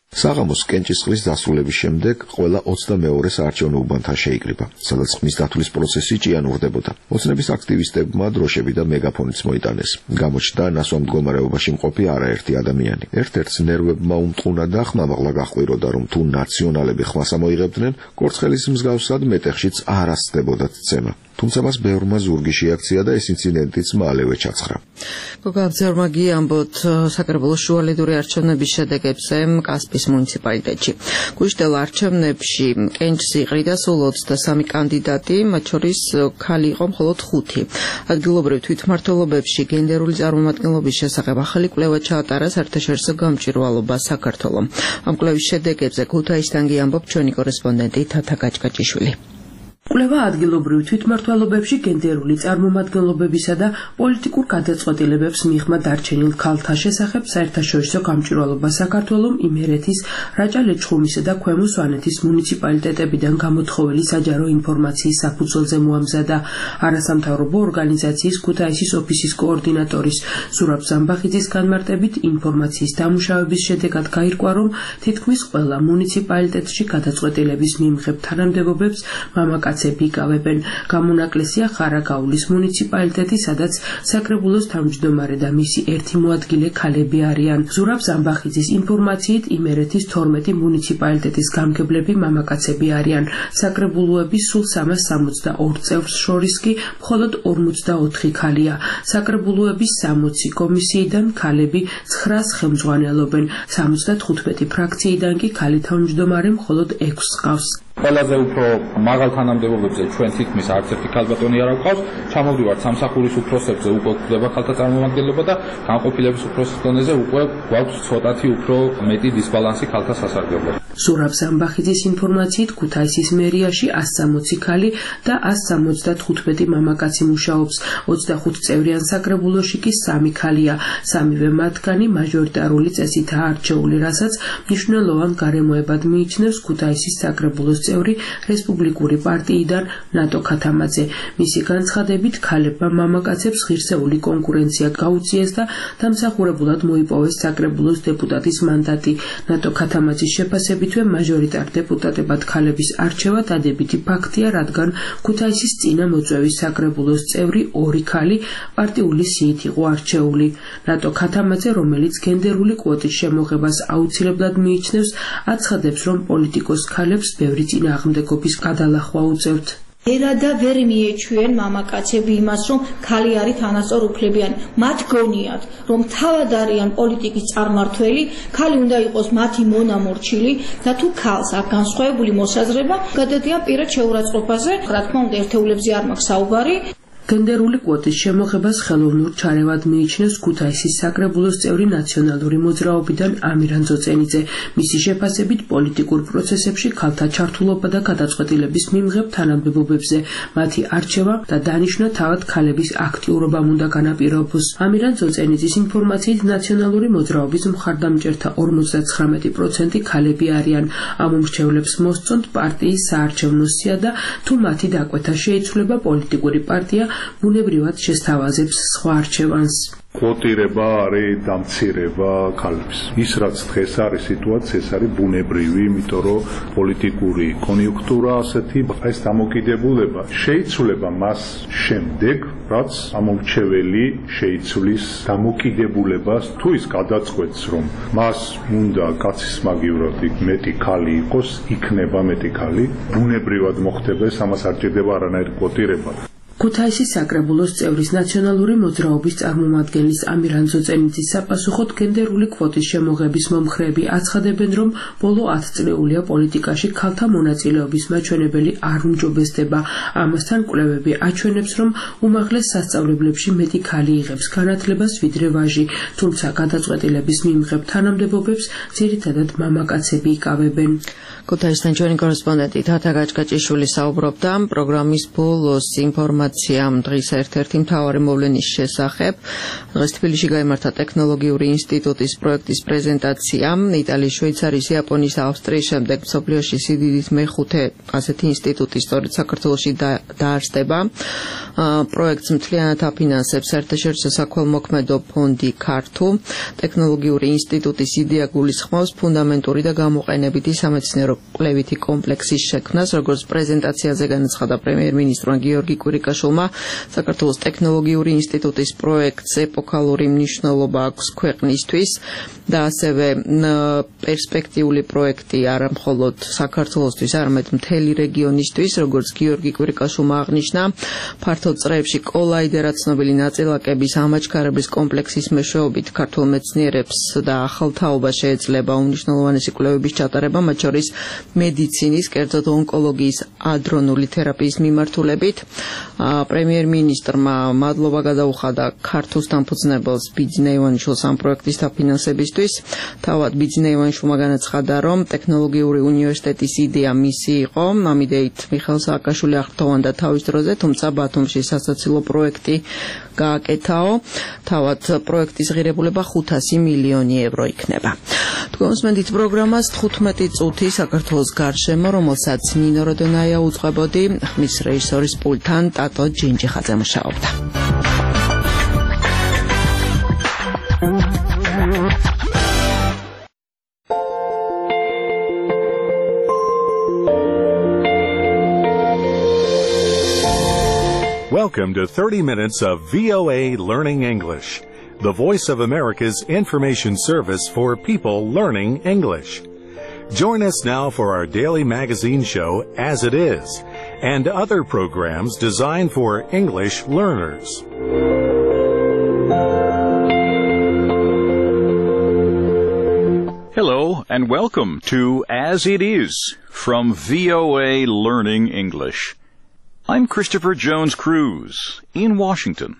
საღამოს კენჭისყრის დასრულების შემდეგ ყველა ოცდამეორე საარჩევნო უბანთან შეიკრიბა, სადაც ხმის დათვლის პროცესი ჭიანურდებოდა. ოცნების აქტივისტებმა დროშები და მეგაფონიც მოიტანეს. გამოჩნდა ნასვამ მდგომარეობაში მყოფი არაერთი ადამიანი. ერთ-ერთს ნერვებმა უმტყუნა და ხმამაღლა გაჰყვიროდა, რომ თუ ნაციონალები ხმას ამოიღებდნენ, კორცხელის მსგავსად მეტეხშიც არ ასწდებოდათ ცემა. თუმცა მას ბევრმა ზურგი შეაქცია და ეს ინციდენტიც მალევე ჩაცხრა. გოგაბძერმა გიამბოთ საკრებულოს შუალედური არჩევნების შედეგებზე კასპის მუნიციპალიტეტში. გუშინდელ არჩევნებში კენჭს იყრიდა სულ ოცდასამი კანდიდატი, მათ შორის ქალი იყო მხოლოდ ხუთი. ადგილობრივ თვითმმართველობებში გენდერული წარმომადგენლობის შესახებ ახალი კვლევა ჩაატარა საერთაშორისო გამჭვირვალობა საქართველომ. ამ კვლევის შედეგებზე ქუთაისიდან გიამბობ ჩვენი კორესპონდენტი თათა გაჭკაჭიშვილი. კვლევა ადგილობრივ თვითმმართველობებში გენდერული წარმომადგენლობებისა და პოლიტიკურ გადაწყვეტილებებს მიღმა დარჩენილ ქალთა შესახებ საერთაშორისო გამჭვირვალობა საქართველომ იმერეთის, რაჭა-ლეჩხუმისა და ქვემო სვანეთის მუნიციპალიტეტებიდან გამოთხოვილი საჯარო ინფორმაციის საფუძველზე მოამზადა. არასამთავრობო ორგანიზაციის ქუთაისის ოფისის კოორდინატორის ზურაბ ზამბახიძის განმარტებით ინფორმაციის დამუშავების შედეგად გაირკვა, რომ თითქმის ყველა მუნიციპალიტეტში გადაწყვეტილების მიმღებ თანამდებობებს მამაკაცები იკავებენ. გამონაკლისია ხარაგაულის მუნიციპალიტეტი, სადაც საკრებულოს თავმჯდომარე და მისი ერთი მოადგილე ქალები არიან. ზურაბ ზამბახიძის ინფორმაციით იმერეთის თორმეტი მუნიციპალიტეტის გამგებლები მამაკაცები არიან. საკრებულოების სულ სამას სამოცდაორ წევრს შორის კი მხოლოდ ორმოცდაოთხი ქალია. საკრებულოების სამოცი კომისიიდან ქალები ცხრას ხელმძღვანელობენ. სამოცდათხუთმეტი ფრაქციიდან კი ქალი თავმჯდომარე მხოლოდ ექვსს ჰყავს. ყველაზე უფრო მაღალ თანამდებობებზე ჩვენ თითქმის არც ერთი ქალბატონი არ გვყავს. ჩამოვდივართ სამსახურის უფროსებზე, უკვე გვხვდება ქალთა წარმომადგენლობა და განყოფილების უფროსის დონეზე უკვე გვაქვს ცოტათი უფრო მეტი დისბალანსი ქალთა სასარგებლოდ. ზურაბ ზამბახიძის ინფორმაციით ქუთაისის მერიაში ასი სამოცი ქალი და ასი სამოცდათხუთმეტი მამაკაცი მუშაობს. ოცდახუთ წევრიან საკრებულოში კი სამი ქალია. სამივე მათგანი მაჟორიტარული წესითაა არჩეული, რასაც მნიშვნელოვან გარემოებად მიიჩნევს ქუთაისის საკრებულოს წევრი რესპუბლიკური პარტიიდან ნატო ქათამაძე. მისი განცხადებით, ქალებმა მამაკაცებს ღირსეული კონკურენცია გაუწიეს და დამსახურებულად მოიპოვეს საკრებულოს დეპუტატის მანდატი. ნატო ქათამაძის შეფასებითვე მაჟორიტარ დეპუტატებად ქალების არჩევა დადებითი ფაქტია, რადგან ქუთაისის წინა მოწვევის საკრებულოს წევრი ორი ქალი პარტიული სიით იყო არჩეული. ნატო ქათამაძე, რომელიც გენდერული კვოტის შემოღებას აუცილებლად მიიჩნევს, აცხადებს, რომ პოლიტიკოს ქალებს ბევრი წინააღმდეგობის გადალახვა უწევთ. ერა და ვერ მიეჩვენ მამაკაცები იმას, რომ ქალი არის თანასწორ უფლებიანი. მათ გონიათ, რომ თავად არიან პოლიტიკის წარმართველი, ქალი უნდა იყოს მათი მონამორჩილი და თუ ქალს აქვს განსხვავებული მოსაზრება, გადადიან პირად შეურაცხყოფაზე. რა თქმა უნდა, ერთეულებზე არ მაქვს საუბარი. გენდერული კვოტის შემოღებას ხელოვნურ ჩარევად მიიჩნევს ქუთაისის საკრებულოს წევრი ნაციონალური მოძრაობიდან ამირან ძოწენიძე. მისი შეფასებით, პოლიტიკურ პროცესებში ქალთა ჩართულობა და გადაწყვეტილების მიმღებ თანამდებობებზე მათი არჩევა და დანიშვნა თავად ქალების აქტიურობამ უნდა განაპირობოს. ამირან ძოწენიძის ინფორმაციით, ნაციონალური მოძრაობის მხარდამჭერთა ორმოცდაცხრამეტი პროცენტი ქალები არიან. ამ უმრჩევლებს მოსწონთ პარტიის საარჩევნო სია და თუ მათი დაკვეთა შეიცვლება, პოლიტიკური პარტია ბუნებრივად შესთავაზებს სხვა არჩევანს. კვოტირება არის დამცირება ქალებს. ის რაც დღეს არის სიტუაცია, ეს არის ბუნებრივი, იმიტომ რომ პოლიტიკური კონიუნქტურა ასეთი, ეს დამოკიდებულება შეიცვლება მას შემდეგ, რაც ამომრჩეველი შეიცვლის დამოკიდებულებას, თუ ის გადაწყვეტს, რომ მას უნდა კაცის მაგივრად მეტი ქალი იყოს, იქნება მეტი ქალი, ბუნებრივად მოხდება ეს, ამას არ ჭირდება არანაირი კვოტირება. ქუთაისის საკრებულოს წევრის ნაციონალური მოძრაობის წარმომადგენლის ამირან ძოწენიძის საპასუხოდ გენდერული კვოტის შემოღების მომხრეები აცხადებენ, რომ ბოლო ათწლეულია პოლიტიკაში ქალთა მონაწილეობის მაჩვენებელი არ უმჯობესდება. ამასთან კვლევები აჩვენებს, რომ უმაღლეს სასწავლებლებში მეტი ქალი იღებს განათლებას ვიდრე ვაჟი, თუმცა გადაწყვეტილების მიმღებ თანამდებობებს ძირითადად მამაკაცები იკავებენ. ქუთაისთან ჩვენი კორესპონდენტი თათა გაჭკაჭიშვილი საუბრობდა პროგრამის ბოლოს ინფორმაციით ინფორმაცია დღის ერთ-ერთი მთავარი მოვლენის შესახებ. დღეს თბილისში გაიმართა ტექნოლოგიური ინსტიტუტის პროექტის პრეზენტაცია. იტალიის, შვეიცარიის, იაპონიის, ავსტრიის შემდეგ მსოფლიოში სიდიდით მეხუთე ასეთი ინსტიტუტი სწორედ საქართველოში დაარსდება. პროექტს მთლიანად აფინანსებს საერთაშორისო საქველმოქმედო ფონდი ქართუ. ტექნოლოგიური ინსტიტუტის იდეა გულისხმობს ფუნდამენტური და გამოყენებითი სამეცნიერო კვლევითი კომპლექსის შექმნას, როგორც პრეზენტაციაზე განაცხადა პრემიერ-მინისტრმა გიორგი კვირიკაშვილმა. საქართველოს ტექნოლოგიური ინსტიტუტის პროექტს ეპოქალური მნიშვნელობა აქვს ქვეყნისთვის და ასევე პერსპექტიული პროექტი არა მხოლოდ საქართველოსთვის, არამედ მთელი რეგიონისთვის, როგორც გიორგი კვირიკაშვილმა აღნიშნა. ფართო წრეებში კოლაიდერად ცნობილი ნაწილაკების ამაჩქარების კომპლექსის მეშვეობით ქართულ მეცნიერებს და ახალთაობას შეეძლება უმნიშვნელოვანესი კვლევების ჩატარება, მათ შორის მედიცინის, კერძოდ ონკოლოგიის, ადრონული თერაპიის მიმართულებით. პრემიერ-მინისტრმა მადლობა გადაუხადა ქართულ დამფუძნებელს ბიძინა ივანიშვილს ამ პროექტის დაფინანსებისთვის. თავად ბიძინა ივანიშვილმა განაცხადა, რომ ტექნოლოგიური უნივერსიტეტის იდეა მისი იყო. ამ იდეით მიხეილ სააკაშვილი აღფრთოვანდა თავის დროზე, თუმცა ბათუმში სასაცილო პროექტი გააკეთაო. თავად პროექტის ღირებულება ხუთასი მილიონი ევრო იქნება. თქვენს მენდით პროგრამას თხუთმეტი წუთი საქართველოს გარშემო, რომელსაც ნინო როდონაია უძღვებოდი, ხმის რეჟისორის პულტთან ტატო ჯინჯიხაძე მუშაობდა. Welcome to thirty minutes of V O A Learning English, the Voice of America's information service for people learning English. Join us now for our daily magazine show, As It Is, and other programs designed for English learners. Hello, and welcome to As It Is from V O A Learning English. I'm Christopher Jones Cruz in Washington.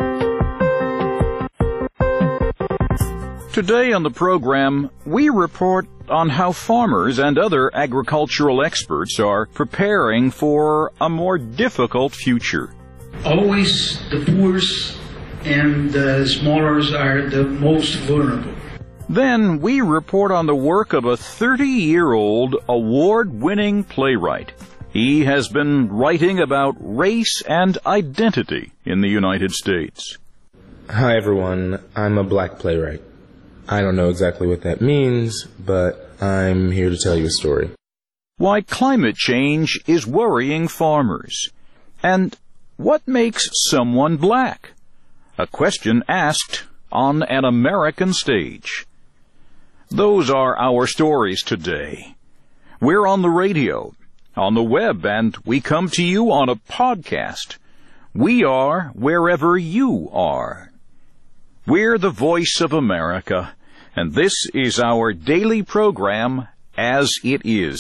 Today on the program, we report on how farmers and other agricultural experts are preparing for a more difficult future. Always the poorest and the smallers are the most vulnerable. Then we report on the work of a thirty-year-old award-winning playwright. He has been writing about race and identity in the United States. Hi everyone, I'm a black playwright. I don't know exactly what that means, but I'm here to tell you a story. Why climate change is worrying farmers. And what makes someone black? A question asked on an American stage. Those are our stories today. We're on the radio, on the web, and we come to you on a podcast. We are wherever you are. We're the Voice of America, and this is our daily program, As It Is.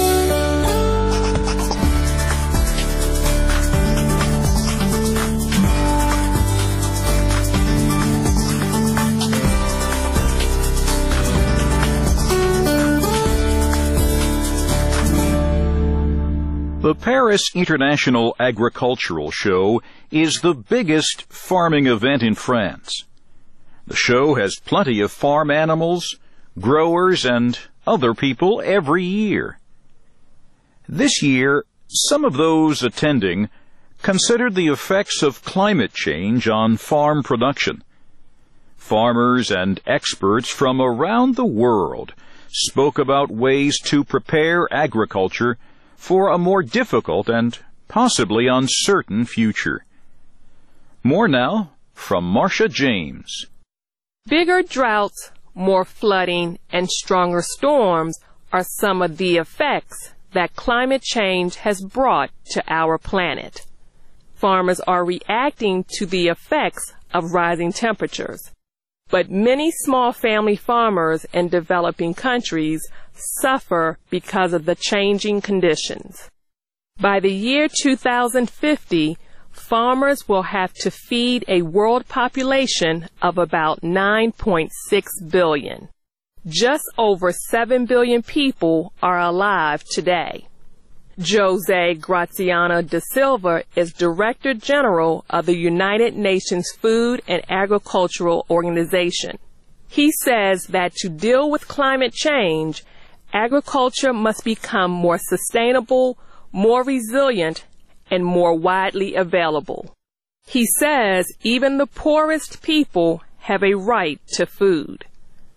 The Paris International Agricultural Show is the biggest farming event in France. The show has plenty of farm animals, growers, and other people every year. This year, some of those attending considered the effects of climate change on farm production. Farmers and experts from around the world spoke about ways to prepare agriculture for a more difficult and possibly uncertain future. More now from Marcia James. Bigger droughts, more flooding, and stronger storms are some of the effects that climate change has brought to our planet. Farmers are reacting to the effects of rising temperatures, but many small family farmers in developing countries suffer because of the changing conditions. By the year two thousand fifty, farmers will have to feed a world population of about nine point six billion. Just over seven billion people are alive today. Jose Graziano da Silva is Director General of the United Nations Food and Agricultural Organization. He says that to deal with climate change, agriculture must become more sustainable, more resilient, and more widely available. He says even the poorest people have a right to food.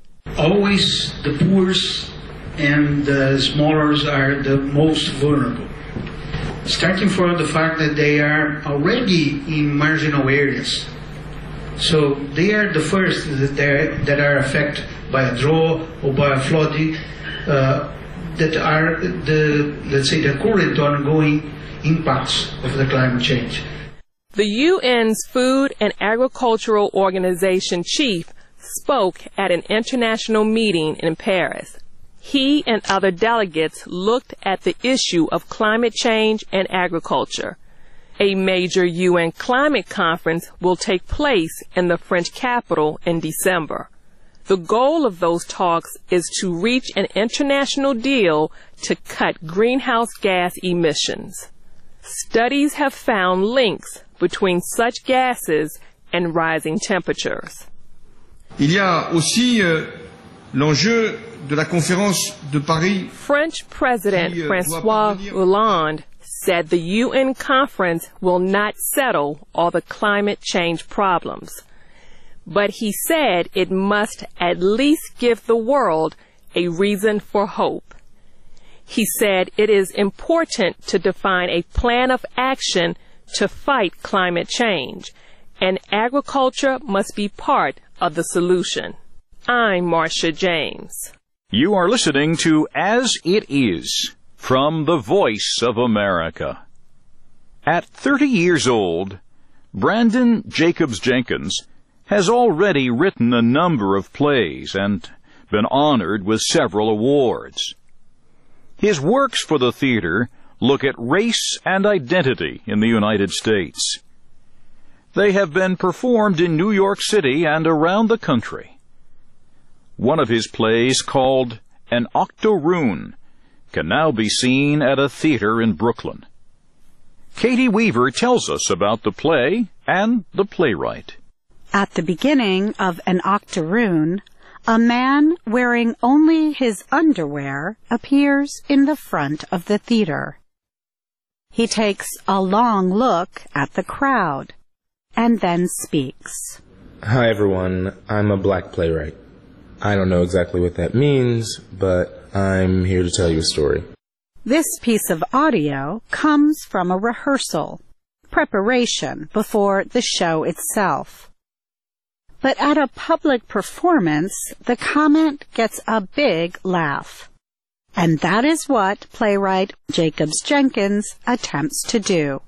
Always the poorest and the smallers are the most vulnerable. Starting from the fact that they are already in marginal areas. So they are the first that, that are affected by a drought or by a flooding uh, that are the, let's say, the current ongoing impacts of the climate change. The U N's Food and Agricultural Organization chief spoke at an international meeting in Paris. He and other delegates looked at the issue of climate change and agriculture. A major U N climate conference will take place in the French capital in December. The goal of those talks is to reach an international deal to cut greenhouse gas emissions. Studies have found links between such gases and rising temperatures. Il y a aussi euh, l'enjeu de la conférence de Paris. French President François Hollande said the U N conference will not settle all the climate change problems. But he said it must at least give the world a reason for hope. He said it is important to define a plan of action to fight climate change, and agriculture must be part of the solution. I'm Marcia James. You are listening to As It Is from the Voice of America. At thirty years old, Brandon Jacobs Jenkins has already written a number of plays and been honored with several awards. His works for the theater look at race and identity in the United States. They have been performed in New York City and around the country. One of his plays, called An Octoroon, can now be seen at a theater in Brooklyn. Katie Weaver tells us about the play and the playwright. At the beginning of An Octoroon, a man wearing only his underwear appears in the front of the theater. He takes a long look at the crowd and then speaks. Hi everyone, I'm a black playwright. I don't know exactly what that means, but I'm here to tell you a story. This piece of audio comes from a rehearsal, preparation before the show itself. But at a public performance, the comment gets a big laugh. And that is what playwright Jacobs Jenkins attempts to do.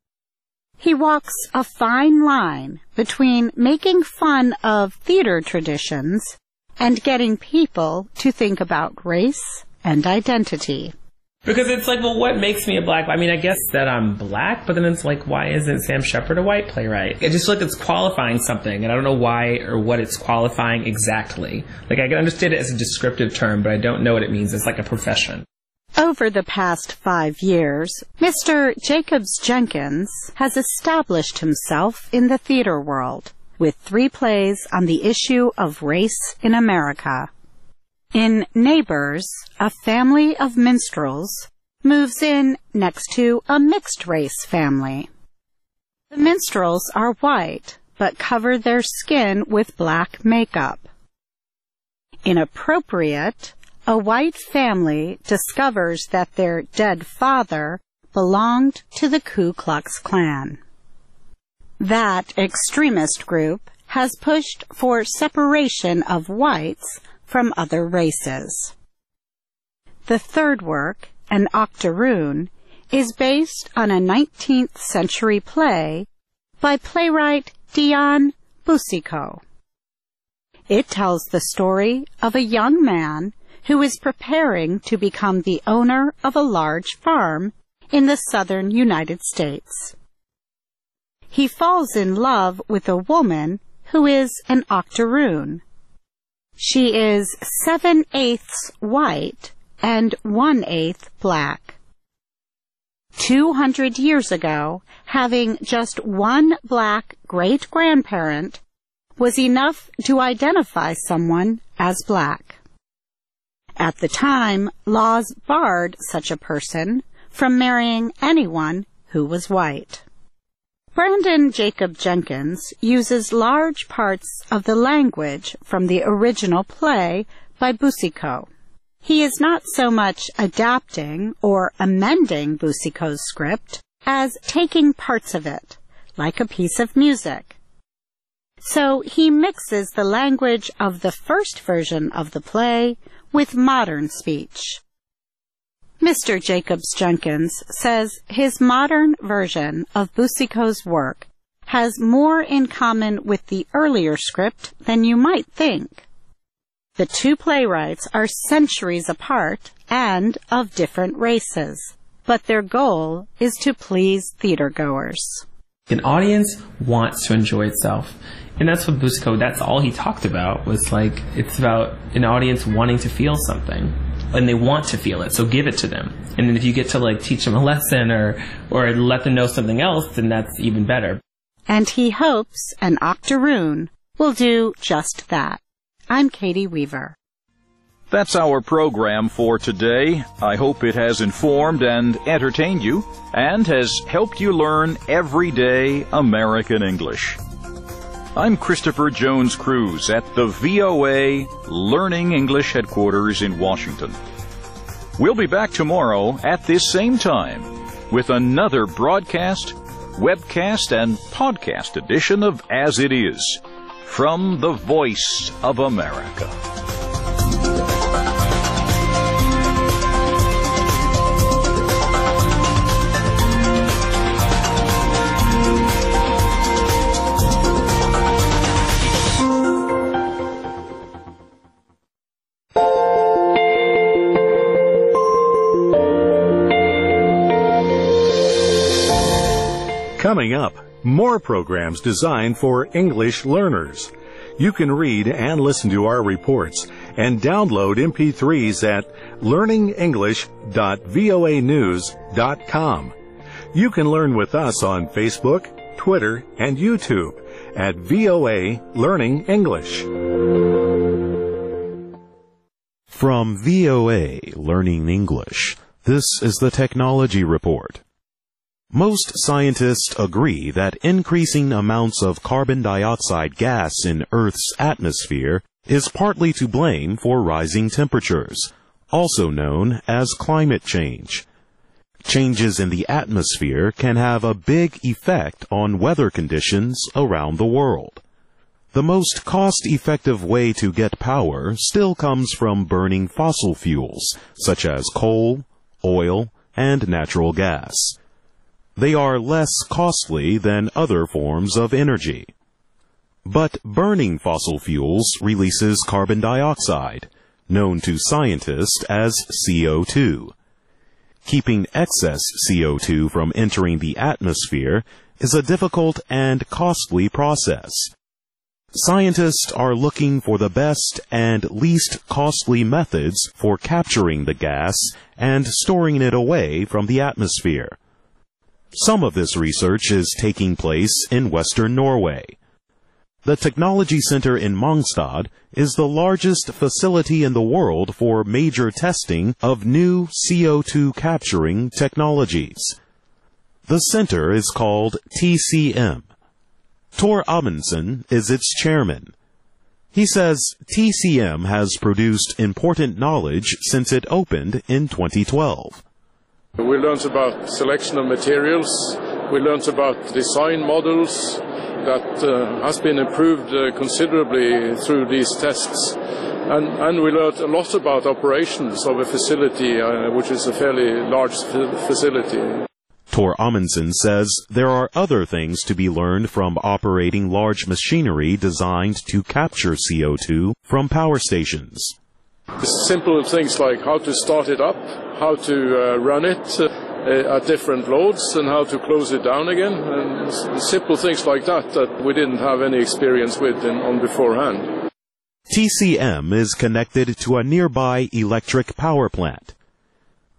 He walks a fine line between making fun of theater traditions and getting people to think about race and identity. Because it's like, well, what makes me a black? I mean, I guess that I'm black, but then it's like, why isn't Sam Shepard a white playwright? I just feel like it's qualifying something, and I don't know why or what it's qualifying exactly. Like, I can understand it as a descriptive term, but I don't know what it means. It's like a profession. Over the past five years, Mister Jacobs Jenkins has established himself in the theater world with three plays on the issue of race in America. In Neighbors, a family of minstrels moves in next to a mixed-race family. The minstrels are white, but cover their skin with black makeup. Inappropriate, a white family discovers that their dead father belonged to the Ku Klux Klan. That extremist group has pushed for separation of whites from other races. The third work, An Octoroon, is based on a nineteenth century play by playwright Dion Boucicault. It tells the story of a young man who is preparing to become the owner of a large farm in the southern United States. He falls in love with a woman who is an octoroon. She is seven-eighths white and one-eighth black. two hundred years ago, having just one black great-grandparent was enough to identify someone as black. At the time, laws barred such a person from marrying anyone who was white. Brandon Jacob Jenkins uses large parts of the language from the original play by Boucicault. He is not so much adapting or amending Boucicault's script as taking parts of it, like a piece of music. So he mixes the language of the first version of the play with modern speech. Mister Jacobs Jenkins says his modern version of Boucicault's work has more in common with the earlier script than you might think. The two playwrights are centuries apart and of different races, but their goal is to please theatergoers. An audience wants to enjoy itself. And that's what Boucicault, that's all he talked about, was like, it's about an audience wanting to feel something. And they want to feel it, so give it to them. And then if you get to like teach them a lesson or, or let them know something else, then that's even better. And he hopes an octoroon will do just that. I'm Katie Weaver. That's our program for today. I hope it has informed and entertained you and has helped you learn everyday American English. I'm Christopher Jones Cruz at the V O A Learning English headquarters in Washington. We'll be back tomorrow at this same time with another broadcast, webcast, and podcast edition of As It Is from the Voice of America. Coming up, more programs designed for English learners. You can read and listen to our reports and download M P threes at learning english dot voa news dot com. You can learn with us on Facebook, Twitter, and YouTube at V O A Learning English. From V O A Learning English, this is the Technology Report. Most scientists agree that increasing amounts of carbon dioxide gas in Earth's atmosphere is partly to blame for rising temperatures, also known as climate change. Changes in the atmosphere can have a big effect on weather conditions around the world. The most cost-effective way to get power still comes from burning fossil fuels, such as coal, oil, and natural gas. They are less costly than other forms of energy. But burning fossil fuels releases carbon dioxide, known to scientists as C O two. Keeping excess C O two from entering the atmosphere is a difficult and costly process. Scientists are looking for the best and least costly methods for capturing the gas and storing it away from the atmosphere. Some of this research is taking place in western Norway. The Technology Center in Mongstad is the largest facility in the world for major testing of new C O two capturing technologies. The center is called T C M. Tor Amundsen is its chairman. He says T C M has produced important knowledge since it opened in twenty twelve. We learned about selection of materials. We learned about design models that uh, has been improved uh, considerably through these tests. And, and we learned a lot about operations of a facility, uh, which is a fairly large f- facility. Tor Amundsen says there are other things to be learned from operating large machinery designed to capture C O two from power stations. Simple things like how to start it up, how to uh, run it uh, at different loads, and how to close it down again. And s- simple things like that that we didn't have any experience with in, on beforehand. T C M is connected to a nearby electric power plant.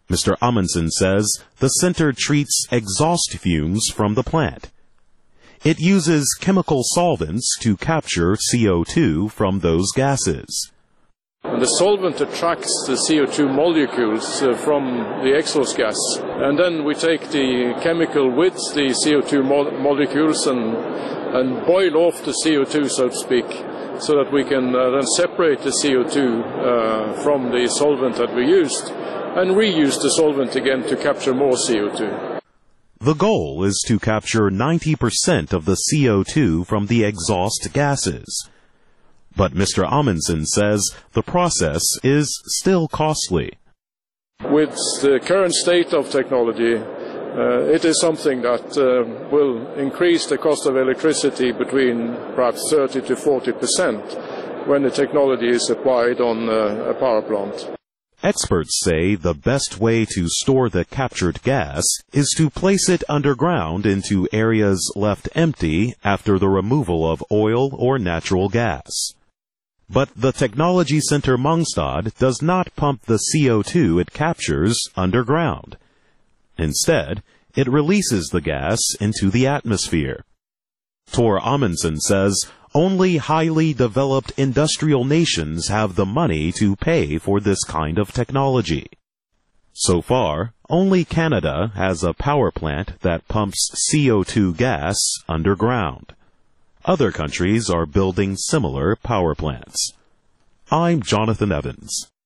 Mister Amundsen says the center treats exhaust fumes from the plant. It uses chemical solvents to capture C O two from those gases. And the solvent attracts the C O two molecules uh, from the exhaust gas. And then we take the chemical with the C O two mo- molecules and, and boil off the C O two, so to speak, so that we can uh, then separate the C O two uh, from the solvent that we used and reuse the solvent again to capture more C O two. The goal is to capture ninety percent of the C O two from the exhaust gases. But Mister Amundsen says the process is still costly. With the current state of technology, uh, it is something that uh, will increase the cost of electricity between perhaps thirty to forty percent when the technology is applied on uh, a power plant. Experts say the best way to store the captured gas is to place it underground into areas left empty after the removal of oil or natural gas. But the Technology Center Mongstad does not pump the C O two it captures underground. Instead, it releases the gas into the atmosphere. Tor Amundsen says only highly developed industrial nations have the money to pay for this kind of technology. So far, only Canada has a power plant that pumps C O two gas underground. Other countries are building similar power plants. I'm Jonathan Evans.